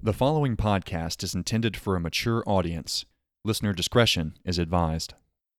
The following podcast is intended for a mature audience. Listener discretion is advised.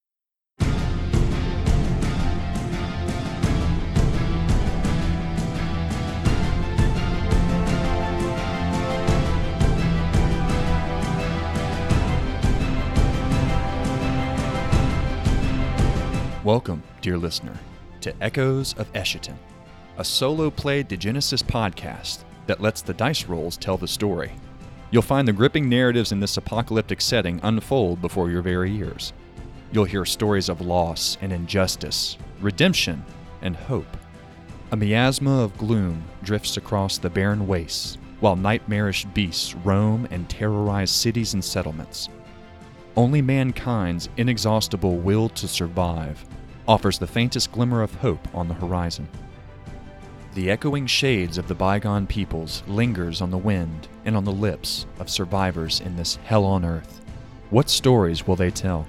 Welcome, dear listener, to Echoes of Eschaton, a solo-play Degenesis podcast that lets the dice rolls tell the story. You'll find the gripping narratives in this apocalyptic setting unfold before your very ears. You'll hear stories of loss and injustice, redemption and hope. A miasma of gloom drifts across the barren wastes, while nightmarish beasts roam and terrorize cities and settlements. Only mankind's inexhaustible will to survive offers the faintest glimmer of hope on the horizon. The echoing shades of the bygone peoples lingers on the wind and on the lips of survivors in this hell on earth. What stories will they tell?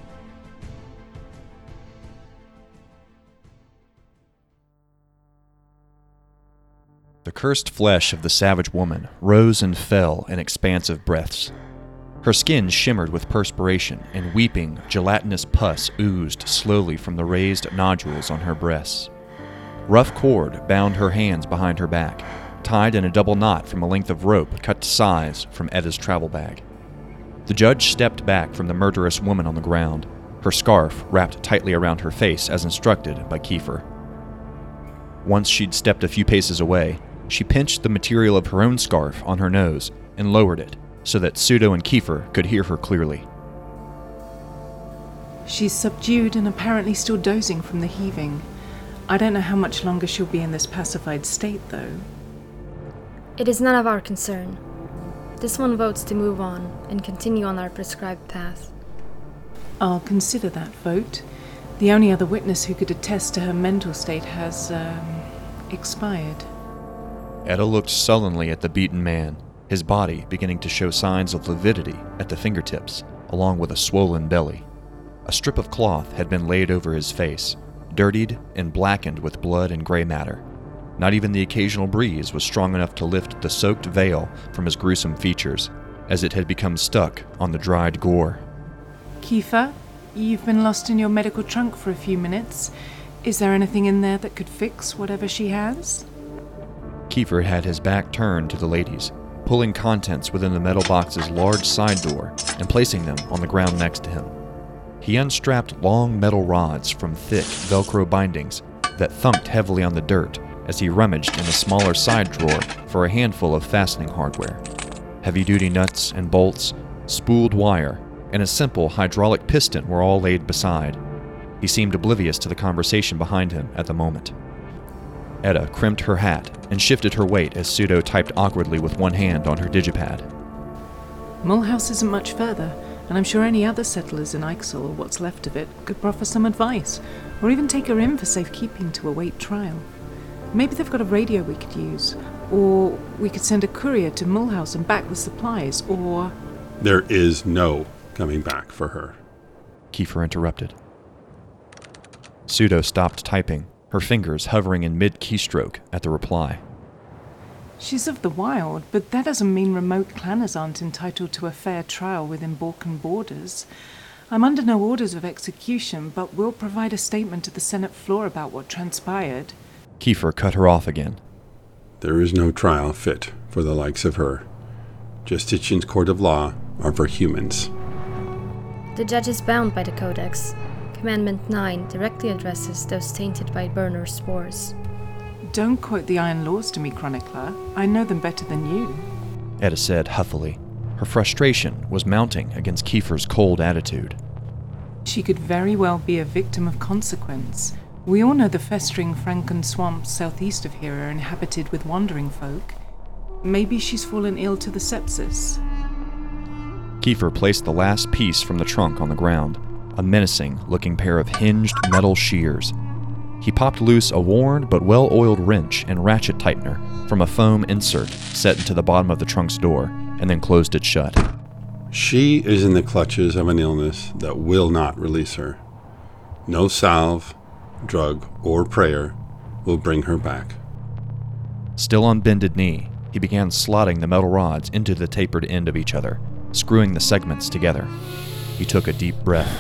The cursed flesh of the savage woman rose and fell in expansive breaths. Her skin shimmered with perspiration, and weeping, gelatinous pus oozed slowly from the raised nodules on her breasts. Rough cord bound her hands behind her back, tied in a double knot from a length of rope cut to size from Edda's travel bag. The judge stepped back from the murderous woman on the ground, her scarf wrapped tightly around her face as instructed by Kiefer. Once she'd stepped a few paces away, she pinched the material of her own scarf on her nose and lowered it so that Pseudo and Kiefer could hear her clearly. She's subdued and apparently still dozing from the heaving. I don't know how much longer she'll be in this pacified state, though. It is none of our concern. This one votes to move on and continue on our prescribed path. I'll consider that vote. The only other witness who could attest to her mental state has, expired. Edda looked sullenly at the beaten man, his body beginning to show signs of lividity at the fingertips, along with a swollen belly. A strip of cloth had been laid over his face, dirtied and blackened with blood and gray matter. Not even the occasional breeze was strong enough to lift the soaked veil from his gruesome features, as it had become stuck on the dried gore. Kiefer, you've been lost in your medical trunk for a few minutes. Is there anything in there that could fix whatever she has? Kiefer had his back turned to the ladies, pulling contents within the metal box's large side door and placing them on the ground next to him. He unstrapped long metal rods from thick Velcro bindings that thunked heavily on the dirt as he rummaged in a smaller side drawer for a handful of fastening hardware. Heavy-duty nuts and bolts, spooled wire, and a simple hydraulic piston were all laid beside. He seemed oblivious to the conversation behind him at the moment. Edda crimped her hat and shifted her weight as Pseudo typed awkwardly with one hand on her digipad. Mulhouse isn't much further, and I'm sure any other settlers in Ixel, or what's left of it, could proffer some advice, or even take her in for safekeeping to await trial. Maybe they've got a radio we could use, or we could send a courier to Mulhouse and back the supplies, or... There is no coming back for her, Kiefer interrupted. Pseudo stopped typing, her fingers hovering in mid-keystroke at the reply. She's of the wild, but that doesn't mean remote clanners aren't entitled to a fair trial within Balkan borders. I'm under no orders of execution, but will provide a statement to the Senate floor about what transpired. Kiefer cut her off again. There is no trial fit for the likes of her. Justicion's court of law are for humans. The judge is bound by the Codex. Commandment 9 directly addresses those tainted by burner spores. Don't quote the Iron Laws to me, Chronicler. I know them better than you. Edda said huffily. Her frustration was mounting against Kiefer's cold attitude. She could very well be a victim of consequence. We all know the festering Franken swamps southeast of here are inhabited with wandering folk. Maybe she's fallen ill to the sepsis. Kiefer placed the last piece from the trunk on the ground, a menacing-looking pair of hinged metal shears. He popped loose a worn but well-oiled wrench and ratchet tightener from a foam insert set into the bottom of the trunk's door, and then closed it shut. She is in the clutches of an illness that will not release her. No salve, drug, or prayer will bring her back. Still on bended knee, he began slotting the metal rods into the tapered end of each other, screwing the segments together. He took a deep breath.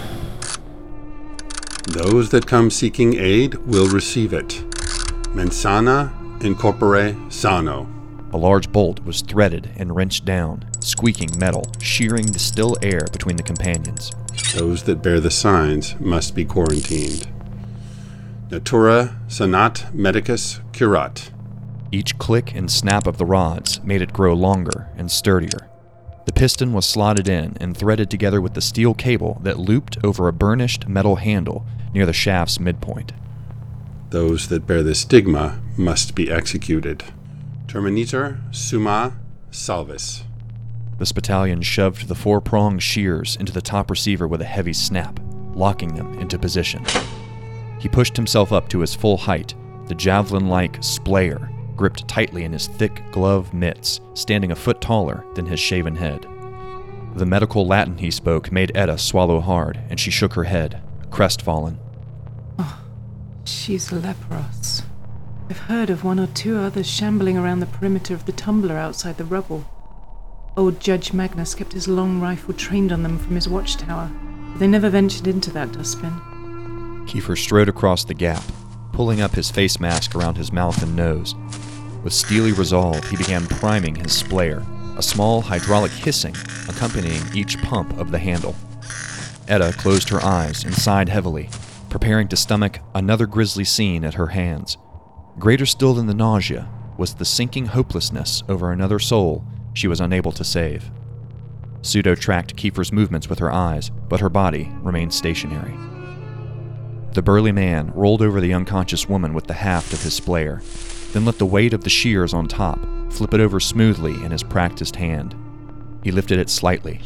Those that come seeking aid will receive it. Mens sana in corpore sano. A large bolt was threaded and wrenched down, squeaking metal, shearing the still air between the companions. Those that bear the signs must be quarantined. Natura sanat medicus curat. Each click and snap of the rods made it grow longer and sturdier. The piston was slotted in and threaded together with the steel cable that looped over a burnished metal handle near the shaft's midpoint. Those that bear the stigma must be executed. Terminator summa salvis. The Spitalion shoved the four-pronged shears into the top receiver with a heavy snap, locking them into position. He pushed himself up to his full height, the javelin-like splayer gripped tightly in his thick glove mitts, standing a foot taller than his shaven head. The medical Latin he spoke made Etta swallow hard, and she shook her head, crestfallen. Oh, she's Leperos. I've heard of one or two others shambling around the perimeter of the tumbler outside the rubble. Old Judge Magnus kept his long rifle trained on them from his watchtower, but they never ventured into that dustbin. Kiefer strode across the gap, pulling up his face mask around his mouth and nose. With steely resolve, he began priming his splayer, a small hydraulic hissing accompanying each pump of the handle. Etta closed her eyes and sighed heavily, preparing to stomach another grisly scene at her hands. Greater still than the nausea was the sinking hopelessness over another soul she was unable to save. Pseudo tracked Kiefer's movements with her eyes, but her body remained stationary. The burly man rolled over the unconscious woman with the haft of his splayer, then let the weight of the shears on top flip it over smoothly in his practiced hand. He lifted it slightly,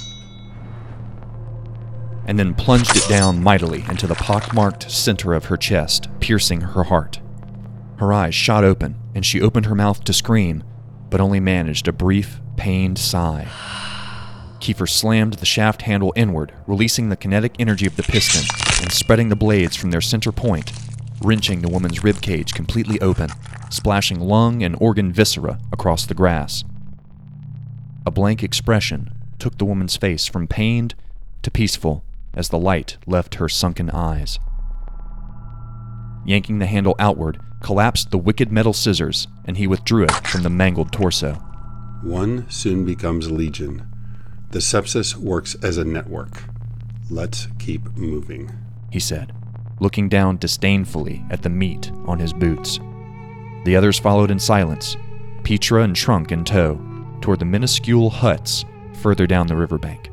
and then plunged it down mightily into the pockmarked center of her chest, piercing her heart. Her eyes shot open, and she opened her mouth to scream, but only managed a brief, pained sigh. Kiefer slammed the shaft handle inward, releasing the kinetic energy of the piston and spreading the blades from their center point, wrenching the woman's ribcage completely open, splashing lung and organ viscera across the grass. A blank expression took the woman's face from pained to peaceful as the light left her sunken eyes. Yanking the handle outward, collapsed the wicked metal scissors, and he withdrew it from the mangled torso. One soon becomes a legion. The sepsis works as a network. Let's keep moving, he said, looking down disdainfully at the meat on his boots. The others followed in silence, Petra and Trunk in tow, toward the minuscule huts further down the riverbank.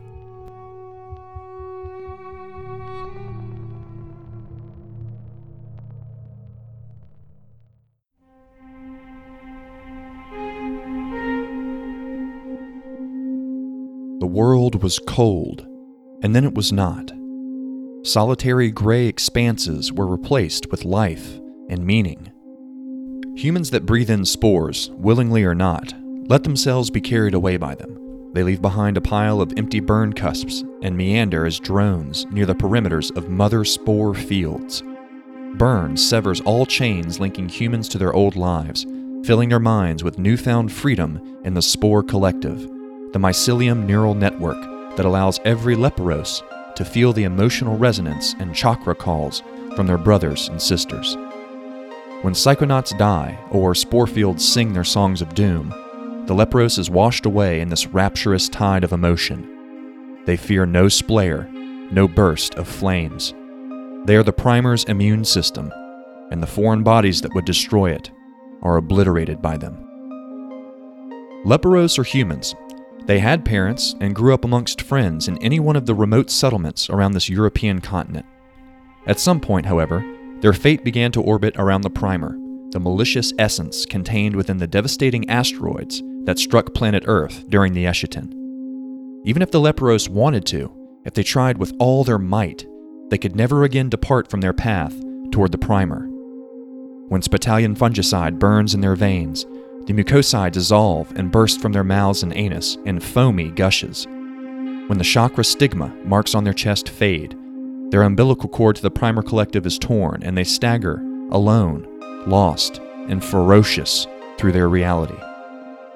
The world was cold, and then it was not. Solitary gray expanses were replaced with life and meaning. Humans that breathe in spores, willingly or not, let themselves be carried away by them. They leave behind a pile of empty burn cusps and meander as drones near the perimeters of mother spore fields. Burn severs all chains linking humans to their old lives, filling their minds with newfound freedom in the spore collective, the mycelium neural network that allows every Leperos to feel the emotional resonance and chakra calls from their brothers and sisters. When psychonauts die or spore fields sing their songs of doom, the Leperos is washed away in this rapturous tide of emotion. They fear no splayer, no burst of flames. They are the primer's immune system, and the foreign bodies that would destroy it are obliterated by them. Leperos are humans. They had parents and grew up amongst friends in any one of the remote settlements around this European continent. At some point, however, their fate began to orbit around the Primer, the malicious essence contained within the devastating asteroids that struck planet Earth during the Eschaton. Even if the Leperos wanted to, if they tried with all their might, they could never again depart from their path toward the Primer. When Spitalion fungicide burns in their veins, the mucosae dissolve and burst from their mouths and anus in foamy gushes. When the chakra stigma marks on their chest fade, their umbilical cord to the Primer Collective is torn, and they stagger, alone, lost, and ferocious through their reality.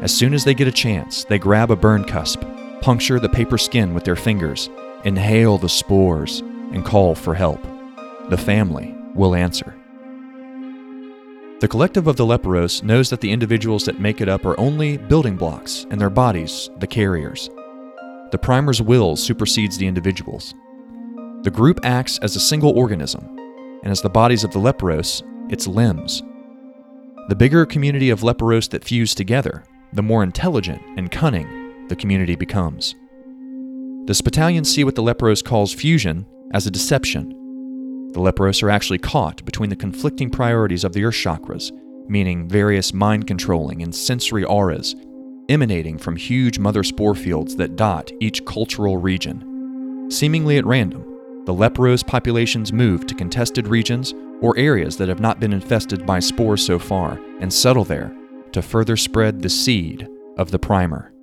As soon as they get a chance, they grab a burn cusp, puncture the paper skin with their fingers, inhale the spores, and call for help. The family will answer. The collective of the Leperos knows that the individuals that make it up are only building blocks, and their bodies, the carriers. The primer's will supersedes the individuals. The group acts as a single organism, and as the bodies of the Leperos, its limbs. The bigger community of Leperos that fuse together, the more intelligent and cunning the community becomes. The Spitalians see what the Leperos calls fusion as a deception. The Leperos are actually caught between the conflicting priorities of the Earth chakras, meaning various mind-controlling and sensory auras emanating from huge mother spore fields that dot each cultural region. Seemingly at random, the Leperos populations move to contested regions or areas that have not been infested by spores so far and settle there to further spread the seed of the primer.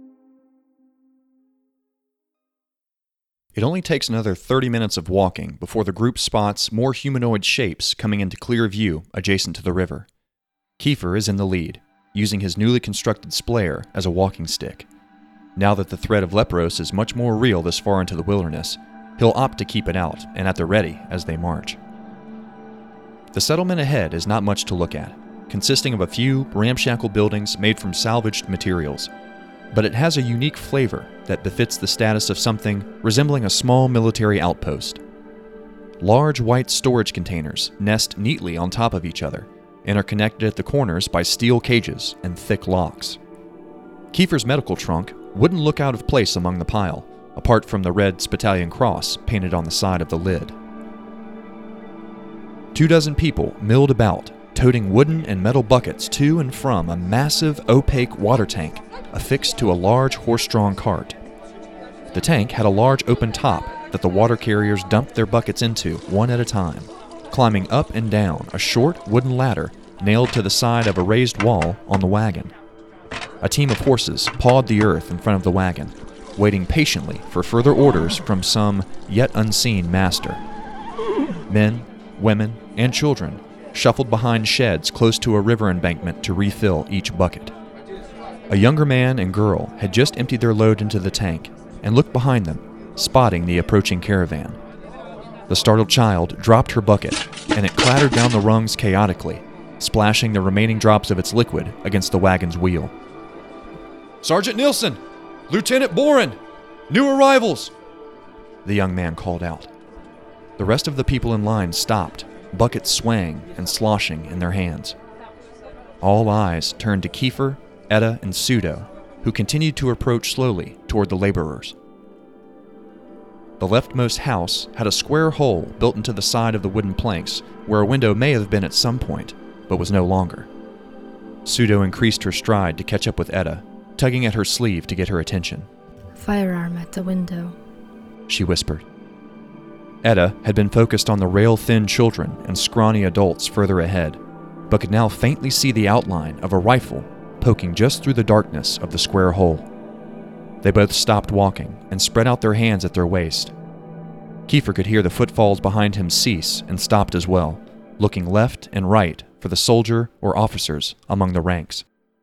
It only takes another 30 minutes of walking before the group spots more humanoid shapes coming into clear view adjacent to the river. Kiefer is in the lead, using his newly constructed splayer as a walking stick. Now that the threat of Leperos is much more real this far into the wilderness, he'll opt to keep it out and at the ready as they march. The settlement ahead is not much to look at, consisting of a few ramshackle buildings made from salvaged materials, but it has a unique flavor that befits the status of something resembling a small military outpost. Large white storage containers nest neatly on top of each other and are connected at the corners by steel cages and thick locks. Kiefer's medical trunk wouldn't look out of place among the pile, apart from the red Spitalian cross painted on the side of the lid. 24 people milled about, toting wooden and metal buckets to and from a massive opaque water tank affixed to a large horse-drawn cart. The tank had a large open top that the water carriers dumped their buckets into one at a time, climbing up and down a short wooden ladder nailed to the side of a raised wall on the wagon. A team of horses pawed the earth in front of the wagon, waiting patiently for further orders from some yet unseen master. Men, women, and children shuffled behind sheds close to a river embankment to refill each bucket. A younger man and girl had just emptied their load into the tank and looked behind them, spotting the approaching caravan. The startled child dropped her bucket, and it clattered down the rungs chaotically, splashing the remaining drops of its liquid against the wagon's wheel. "Sergeant Nielsen! Lieutenant Boren! New arrivals!" the young man called out. The rest of the people in line stopped, buckets swaying and sloshing in their hands. All eyes turned to Kiefer, Etta, and Pseudo, who continued to approach slowly toward the laborers. The leftmost house had a square hole built into the side of the wooden planks where a window may have been at some point, but was no longer. Pseudo increased her stride to catch up with Etta, tugging at her sleeve to get her attention. "Firearm at the window," she whispered. Etta had been focused on the rail-thin children and scrawny adults further ahead, but could now faintly see the outline of a rifle poking just through the darkness of the square hole. They both stopped walking and spread out their hands at their waist. Kiefer could hear the footfalls behind him cease and stopped as well, looking left and right for the soldier or officers among the ranks.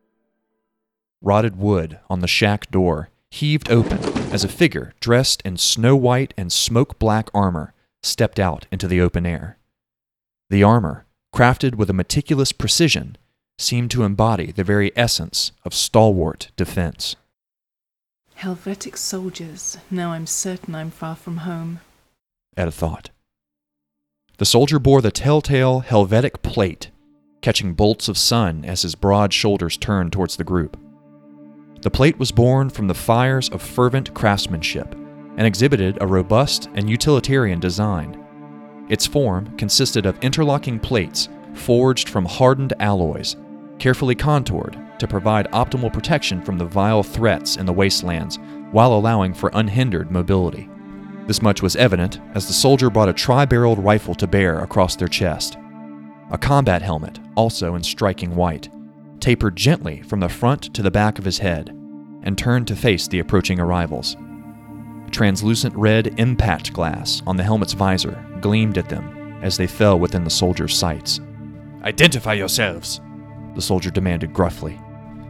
Rotted wood on the shack door heaved open as a figure dressed in snow-white and smoke-black armor stepped out into the open air. The armor, crafted with a meticulous precision, seemed to embody the very essence of stalwart defense. Helvetic soldiers. Now I'm certain I'm far from home, Etta thought. The soldier bore the telltale Helvetic plate, catching bolts of sun as his broad shoulders turned towards the group. The plate was born from the fires of fervent craftsmanship and exhibited a robust and utilitarian design. Its form consisted of interlocking plates forged from hardened alloys, carefully contoured to provide optimal protection from the vile threats in the wastelands while allowing for unhindered mobility. This much was evident as the soldier brought a tri-barreled rifle to bear across their chest. A combat helmet, also in striking white, tapered gently from the front to the back of his head and turned to face the approaching arrivals. Translucent red impact glass on the helmet's visor gleamed at them as they fell within the soldier's sights. "Identify yourselves!" the soldier demanded gruffly.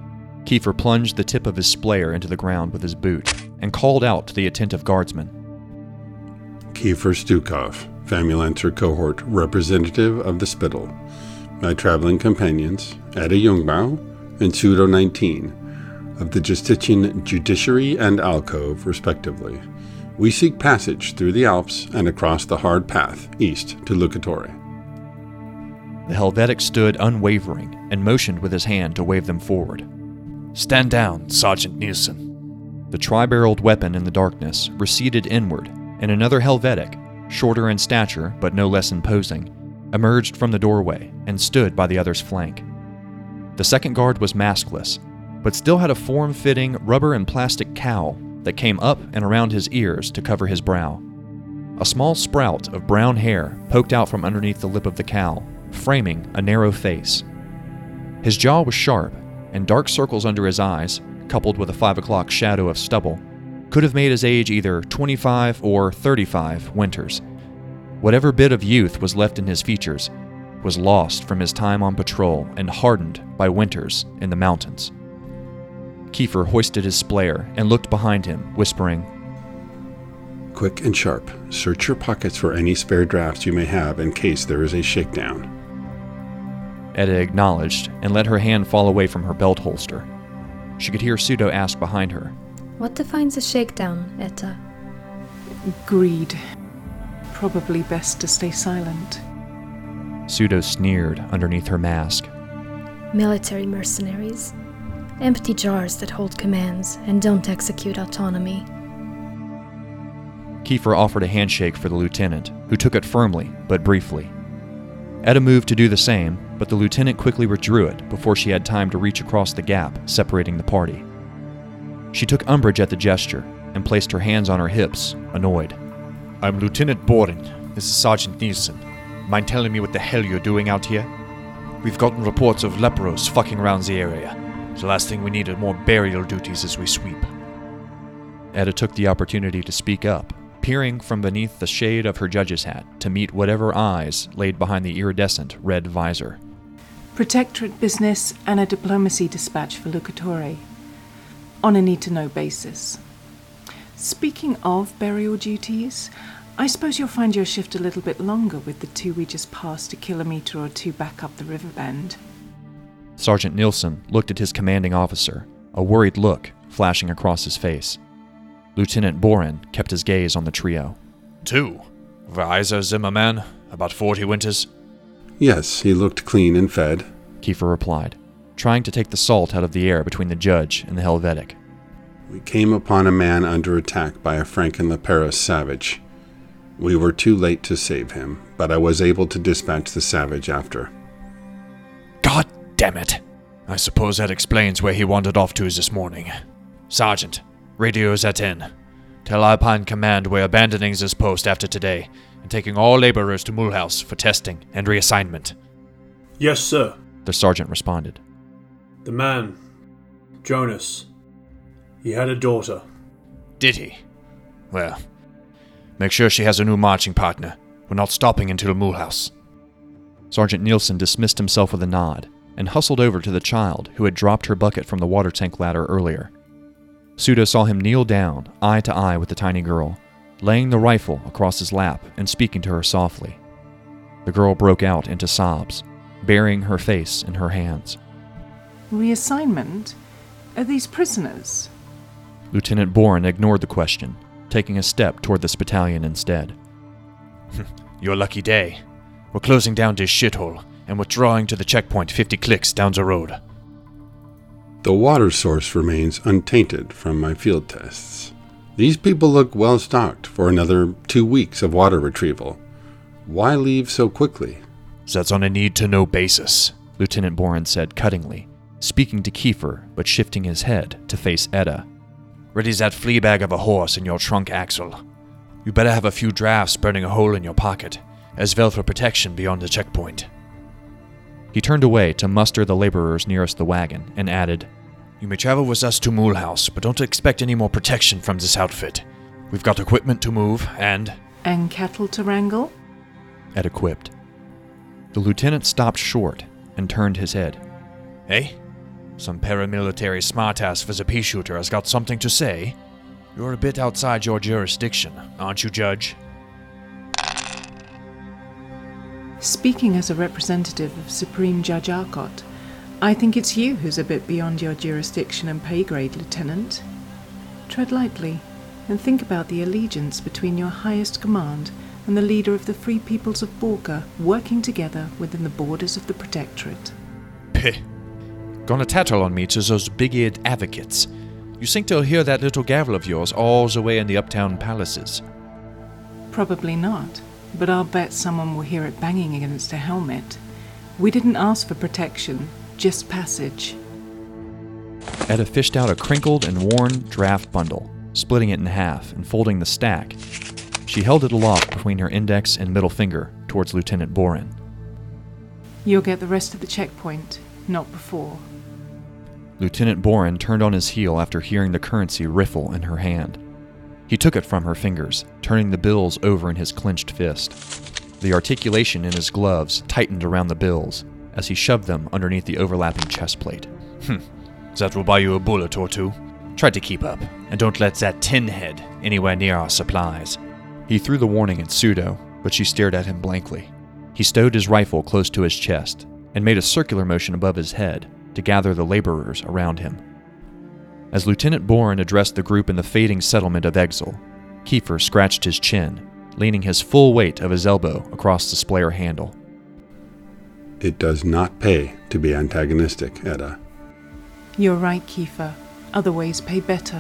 Kiefer plunged the tip of his splayer into the ground with his boot and called out to the attentive guardsman. Kiefer Stukov, Famulancer Cohort Representative of the Spittle. My traveling companions, Edda Jungbau and Pseudo-19, of the Justitian Judiciary and Alcove, respectively. We seek passage through the Alps and across the hard path east to Lucatore. The Helvetic stood unwavering and motioned with his hand to wave them forward. Stand down, Sergeant Nielsen. The tri-barreled weapon in the darkness receded inward, and another Helvetic, shorter in stature but no less imposing, emerged from the doorway and stood by the other's flank. The second guard was maskless, but still had a form-fitting rubber and plastic cowl that came up and around his ears to cover his brow. A small sprout of brown hair poked out from underneath the lip of the cowl, framing a narrow face. His jaw was sharp, and dark circles under his eyes, coupled with a 5 o'clock shadow of stubble, could have made his age either 25 or 35 winters. Whatever bit of youth was left in his features was lost from his time on patrol and hardened by winters in the mountains. Kiefer hoisted his splayer and looked behind him, whispering, Quick and sharp, search your pockets for any spare drafts you may have in case there is a shakedown. Edda acknowledged and let her hand fall away from her belt holster. She could hear Pseudo ask behind her, What defines a shakedown, Etta? Greed. Probably best to stay silent. Pseudo sneered underneath her mask. Military mercenaries. Empty jars that hold commands and don't execute autonomy. Kiefer offered a handshake for the lieutenant, who took it firmly, but briefly. Edda moved to do the same, but the lieutenant quickly withdrew it before she had time to reach across the gap separating the party. She took umbrage at the gesture and placed her hands on her hips, annoyed. I'm Lieutenant Boren. This is Sergeant Nielsen. Mind telling me what the hell you're doing out here? We've gotten reports of leperos fucking around the area. The last thing we need are more burial duties as we sweep. Edda took the opportunity to speak up, peering from beneath the shade of her judge's hat to meet whatever eyes laid behind the iridescent red visor. Protectorate business and a diplomacy dispatch for Lucatore. On a need-to-know basis. Speaking of burial duties, I suppose you'll find your shift a little bit longer with the two we just passed a kilometer or two back up the river bend. Sergeant Nielsen looked at his commanding officer, a worried look flashing across his face. Lieutenant Boren kept his gaze on the trio. 2. Weiser Zimmerman, about 40 winters. Yes, he looked clean and fed. Kiefer replied, trying to take the salt out of the air between the judge and the Helvetic. We came upon a man under attack by a Franken-Leperis savage. We were too late to save him, but I was able to dispatch the savage after. God damn it! I suppose that explains where he wandered off to this morning. Sergeant, radio is at 10. Tell Alpine Command we're abandoning this post after today and taking all laborers to Mulhouse for testing and reassignment. Yes, sir. The sergeant responded. The man, Jonas, he had a daughter. Did he? Well, make sure she has a new marching partner. We're not stopping until Mulhouse. Sergeant Nielsen dismissed himself with a nod and hustled over to the child who had dropped her bucket from the water tank ladder earlier. Pseudo saw him kneel down, eye to eye with the tiny girl, laying the rifle across his lap and speaking to her softly. The girl broke out into sobs, burying her face in her hands. Reassignment? Are these prisoners? Lieutenant Boren ignored the question, taking a step toward the Spitalion instead. Your lucky day. We're closing down this shithole and withdrawing to the checkpoint 50 clicks down the road. The water source remains untainted from my field tests. These people look well stocked for another 2 weeks of water retrieval. Why leave so quickly? That's on a need-to-know basis, Lieutenant Boren said cuttingly, speaking to Kiefer but shifting his head to face Edda. Ready's that flea bag of a horse in your trunk axle. You better have a few drafts burning a hole in your pocket, as well for protection beyond the checkpoint. He turned away to muster the laborers nearest the wagon and added, You may travel with us to Mulhouse, but don't expect any more protection from this outfit. We've got equipment to move and cattle to wrangle? Edda quipped. The lieutenant stopped short and turned his head. Hey? Some paramilitary smartass for the pea shooter has got something to say. You're a bit outside your jurisdiction, aren't you, Judge? Speaking as a representative of Supreme Judge Arcot, I think it's you who's a bit beyond your jurisdiction and pay grade, Lieutenant. Tread lightly, and think about the allegiance between your highest command and the leader of the Free Peoples of Borka working together within the borders of the Protectorate. Peh. Gonna tattle on me to those big-eared advocates. You think they'll hear that little gavel of yours all the way in the uptown palaces? Probably not, but I'll bet someone will hear it banging against a helmet. We didn't ask for protection, just passage. Etta fished out a crinkled and worn draft bundle, splitting it in half and folding the stack. She held it aloft between her index and middle finger towards Lieutenant Boren. You'll get the rest of the checkpoint, not before. Lieutenant Boren turned on his heel after hearing the currency riffle in her hand. He took it from her fingers, turning the bills over in his clenched fist. The articulation in his gloves tightened around the bills as he shoved them underneath the overlapping chest plate. That will buy you a bullet or two. Try to keep up, and don't let that tin head anywhere near our supplies. He threw the warning at Pseudo, but she stared at him blankly. He stowed his rifle close to his chest and made a circular motion above his head to gather the laborers around him. As Lieutenant Boren addressed the group in the fading settlement of Exil, Kiefer scratched his chin, leaning his full weight of his elbow across the splayer handle. It does not pay to be antagonistic, Etta. You're right, Kiefer. Other ways pay better.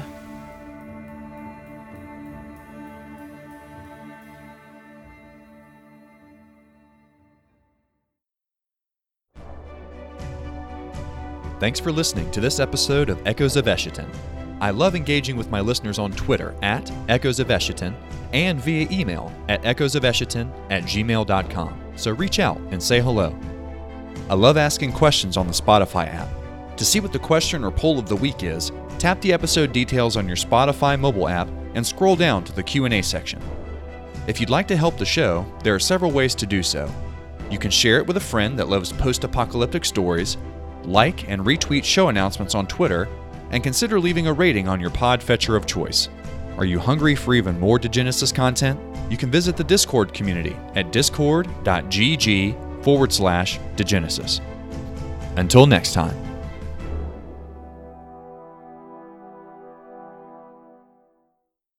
Thanks for listening to this episode of Echoes of Eschaton. I love engaging with my listeners on Twitter at Echoes of Eschaton and via email at echoesofeschaton@gmail.com, so reach out and say hello. I love asking questions on the Spotify app. To see what the question or poll of the week is, tap the episode details on your Spotify mobile app and scroll down to the Q&A section. If you'd like to help the show, there are several ways to do so. You can share it with a friend that loves post-apocalyptic stories, like and retweet show announcements on Twitter, and consider leaving a rating on your podfetcher of choice. Are you hungry for even more Digenesis content? You can visit the Discord community at discord.gg/Digenesis. Until next time.